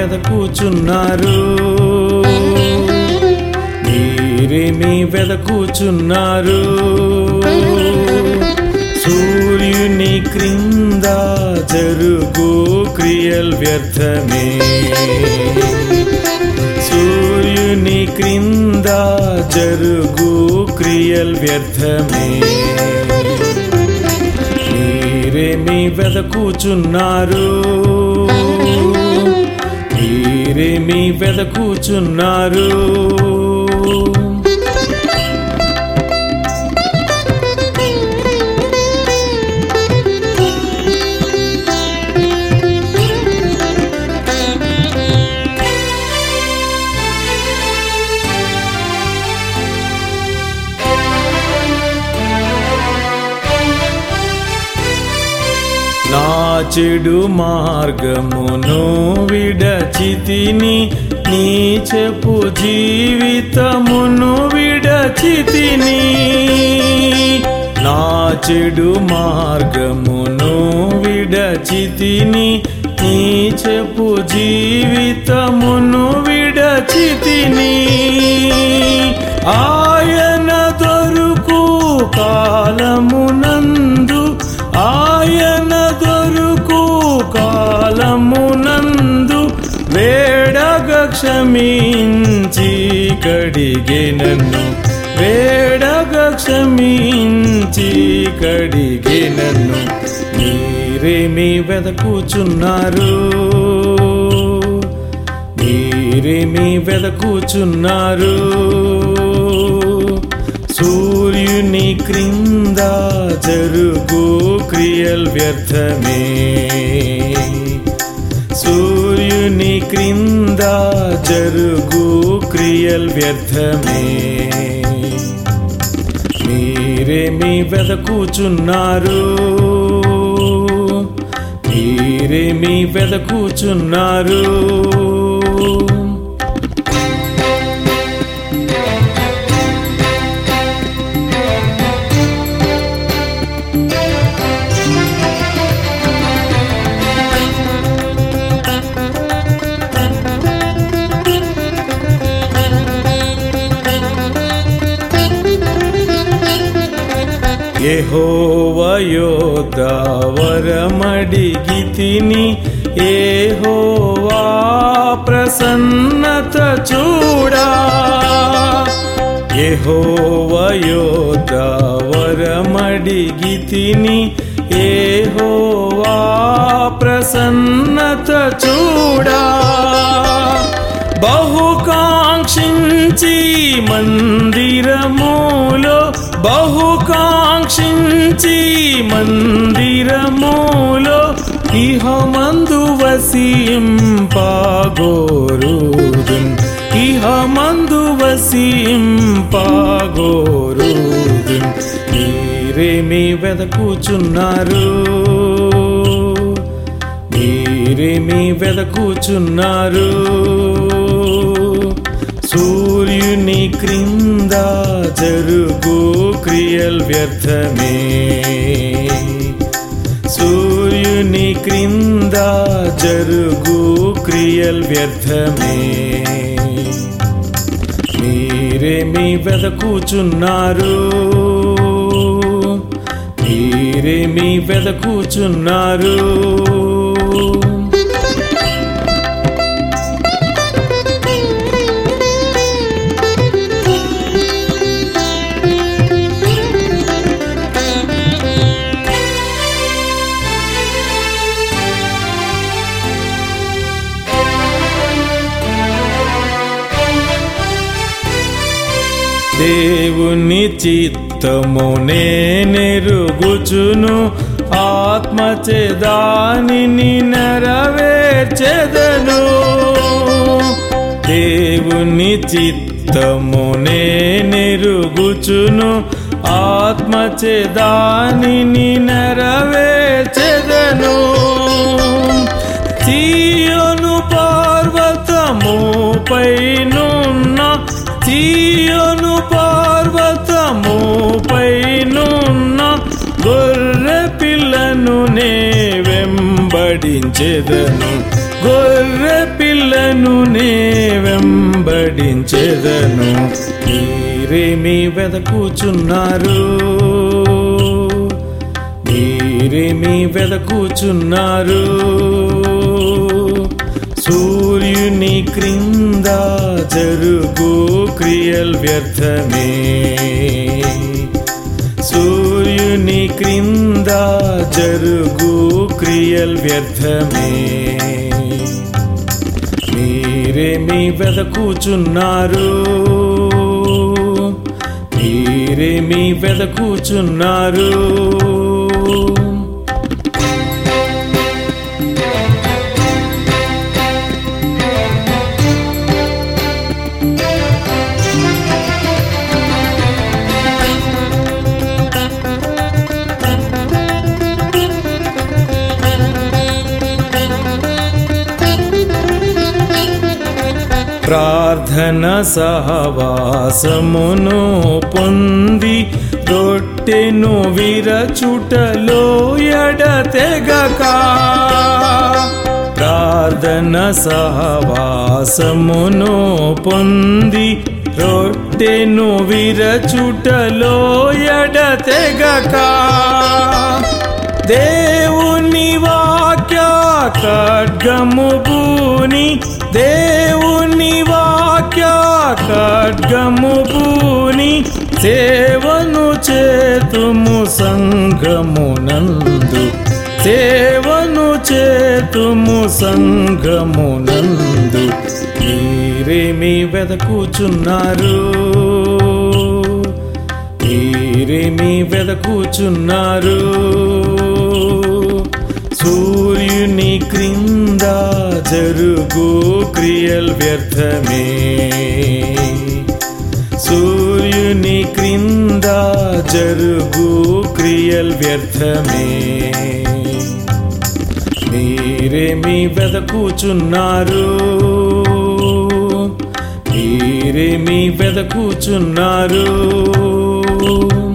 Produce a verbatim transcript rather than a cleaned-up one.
వెదకుచున్నారు మీరేమి వెదకుచున్నారు సూర్యుని క్రింద జరుగు క్రియల్ వ్యర్థమే సూర్యుని క్రింద జరుగు క్రియల్ వ్యర్థమే మీరేమి వెదకుచున్నారు మీరేమి వెదకుచున్నారు నా చెడు మార్గమును విడచితిని నీచపు జీవితమును విడచితిని నా చెడు మార్గమును విడచితిని నీచపు జీవితమును విడచితిని ఆయన దొరుకు కాలమునందు ఆయన దొరుకు కాలమునందు వేడగ క్షమించి కడిగెనను వేడగ క్షమించి కడిగెనను మీరేమి వెదకుచున్నారు మీరేమి వెదకుచున్నారు సూర్యుని క్రింద జరుగు క్రియల్ వ్యర్థమే సూర్యుని క్రింద జరుగు క్రియల్ వ్యర్థమే మీరేమి వెదకుచున్నారు మీరేమి వెదకుచున్నారు యెహోవా యొద్ద వరమడిగితిని యెహోవా ప్రసన్నత చూడా యెహోవా యొద్ద వరమడిగితిని యెహోవా ప్రసన్నత చూడా బహుకాంక్షించి మందిరములో బహుకాంక్షించి మందిరములో ఇహమందు వసింపగోరుదున్ ఇహమందు వసింపగోరుదున్ మీరేమి వెదకుచున్నారు మీరేమి వెదకుచున్నారు సూర్యుని క్రింద జరుగు క్రియల్ వ్యర్థమే సూర్యుని క్రింద జరుగు క్రియల్ వ్యర్థమే మీరేమి వెదకుచున్నారు మీరేమి వెదకుచున్నారు దేవుని చిత్తము నేనెరుగుచును ఆత్మచే దానిని నెరవేర్చెదను దేవుని చిత్తము నేనెరుగుచును ఆత్మచే దానిని నెరవేర్చెదను సీయోను పర్వతము పైనున్న సీయోను పర్వతము పైనున్న గొర్రె పిల్లను నే వెంబడించెదను గొర్రె పిల్ల గొర్రెలను నే వెంబడించెదను. మీరేమి వెదకుచున్నారు, మీరేమి వెదకుచున్నారు? సూర్యుని క్రింద జరుగు క్రియల్ వ్యర్థమే, సూర్యుని క్రింద జరుగు క్రియల్ వ్యర్థమే. మీరేమి వెదకుచున్నారు, మీరేమి వెదకుచున్నారు? ప్రార్థన సహవాసమును పొంది రొట్టెను విరచుటలో ఎడతెగక, ప్రార్థన సహవాసమును పొంది రొట్టెను విరచుటలో ఎడతెగక, దేవుని వాక్య ఖడ్గము బూని, దేవుని వాక్య ఖడ్గము బూని సేవను చేతుము సంఘమునందు, సేవను చేతుము సంఘమునందు. మీరేమి వెదకుచున్నారు, మీరేమి వెదకుచున్నారు? సూర్యుని క్రింద జరుగు క్రియల్ వ్యర్థమే, సూర్యుని క్రింద జరుగు క్రియల్ వ్యర్థమే. మీరేమి వెదకుచున్నారు, మీరేమి వెదకుచున్నారు?